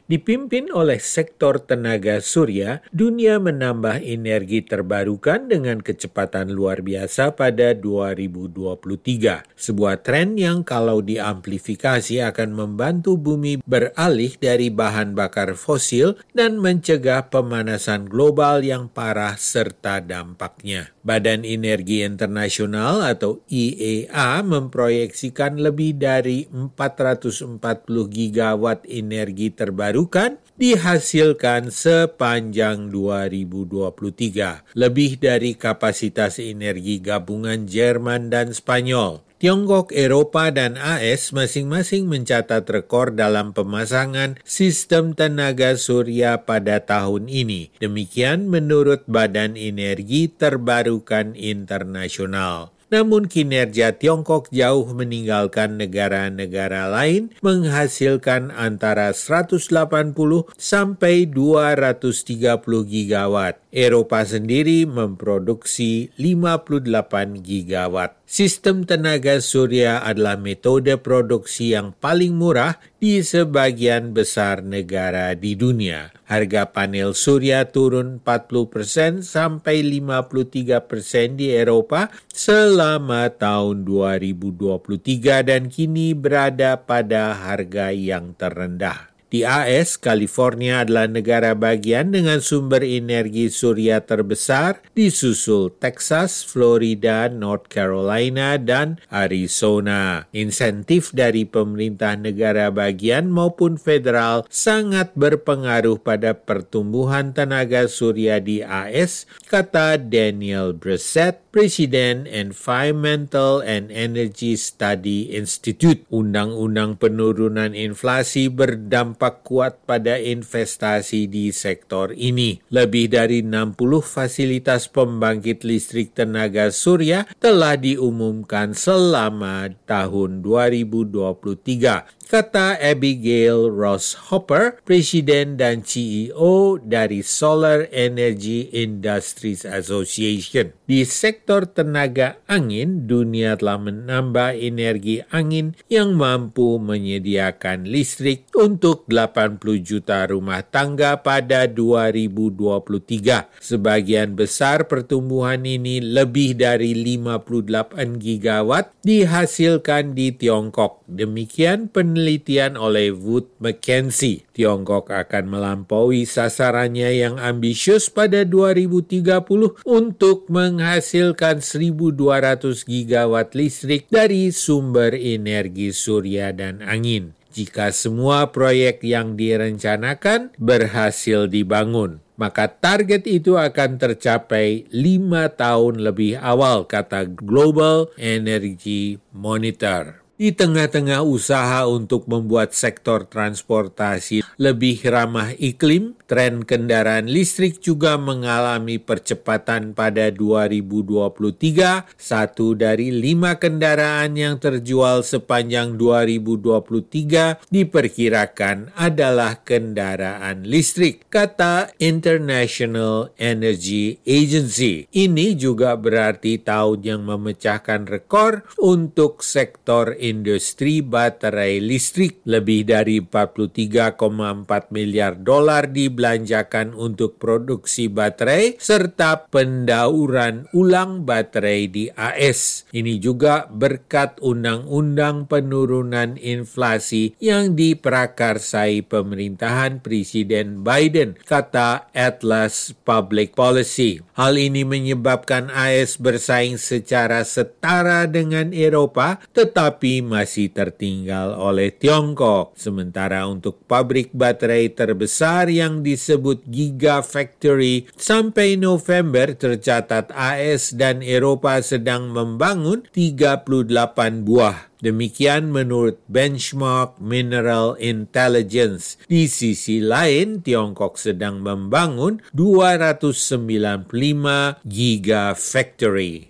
Dipimpin oleh sektor tenaga surya, dunia menambah energi terbarukan dengan kecepatan luar biasa pada 2023. Sebuah tren yang kalau diamplifikasi akan membantu bumi beralih dari bahan bakar fosil dan mencegah pemanasan global yang parah serta dampaknya. Badan Energi Internasional atau IEA memproyeksikan lebih dari 440 gigawatt energi terbarukan dihasilkan sepanjang 2023, lebih dari kapasitas energi gabungan Jerman dan Spanyol. Tiongkok, Eropa, dan AS masing-masing mencatat rekor dalam pemasangan sistem tenaga surya pada tahun ini. Demikian menurut Badan Energi Terbarukan Internasional. Namun kinerja Tiongkok jauh meninggalkan negara-negara lain menghasilkan antara 180 sampai 230 gigawatt. Eropa sendiri memproduksi 58 gigawatt. Sistem tenaga surya adalah metode produksi yang paling murah di sebagian besar negara di dunia. Harga panel surya turun 40% sampai 53% di Eropa selama tahun 2023 dan kini berada pada harga yang terendah. Di AS, California adalah negara bagian dengan sumber energi surya terbesar, disusul Texas, Florida, North Carolina, dan Arizona. Insentif dari pemerintah negara bagian maupun federal sangat berpengaruh pada pertumbuhan tenaga surya di AS, kata Daniel Brissett, Presiden Environmental and Energy Study Institute. Undang-undang penurunan inflasi berdampak kuat pada investasi di sektor ini. Lebih dari 60 fasilitas pembangkit listrik tenaga surya telah diumumkan selama tahun 2023. Kata Abigail Ross Hopper, Presiden dan CEO dari Solar Energy Industries Association. Di sektor tenaga angin, dunia telah menambah energi angin yang mampu menyediakan listrik untuk 80 juta rumah tangga pada 2023. Sebagian besar pertumbuhan ini lebih dari 58 gigawatt dihasilkan di Tiongkok. Demikian penelitian oleh Wood Mackenzie. Tiongkok akan melampaui sasarannya yang ambisius pada 2030 untuk menghasilkan 1.200 gigawatt listrik dari sumber energi surya dan angin. Jika semua proyek yang direncanakan berhasil dibangun, maka target itu akan tercapai 5 tahun lebih awal, kata Global Energy Monitor. Di tengah-tengah usaha untuk membuat sektor transportasi lebih ramah iklim, tren kendaraan listrik juga mengalami percepatan pada 2023. 1 dari 5 kendaraan yang terjual sepanjang 2023 diperkirakan adalah kendaraan listrik, kata International Energy Agency. Ini juga berarti tahun yang memecahkan rekor untuk sektor industri baterai listrik. Lebih dari 43,4 miliar dolar dibelanjakan untuk produksi baterai serta pendauran ulang baterai di AS. Ini juga berkat undang-undang penurunan inflasi yang diprakarsai pemerintahan Presiden Biden, kata Atlas Public Policy. Hal ini menyebabkan AS bersaing secara setara dengan Eropa, tetapi masih tertinggal oleh Tiongkok. Sementara untuk pabrik baterai terbesar yang disebut Gigafactory, sampai November tercatat AS dan Eropa sedang membangun 38 buah. Demikian menurut Benchmark Mineral Intelligence. Di sisi lain, Tiongkok sedang membangun 295 Gigafactory.